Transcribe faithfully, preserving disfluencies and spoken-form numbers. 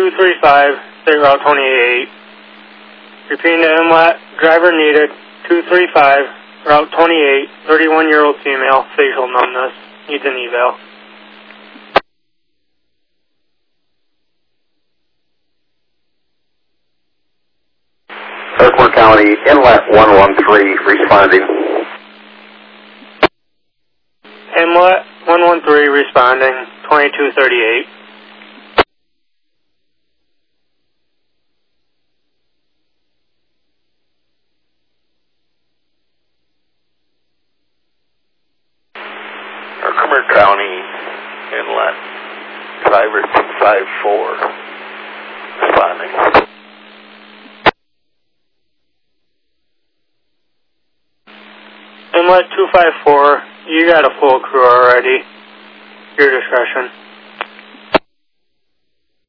two three five, State Route twenty-eight. Repeating to inlet, driver needed, two three five, Route twenty-eight, thirty-one-year-old female, facial numbness, needs an eval. Kirkland County, inlet one one three, responding. Inlet one one three, responding, twenty-two thirty-eight. Herkimer County, inlet, driver two five four, responding. Inlet two five four, you got a full crew already. Your discretion.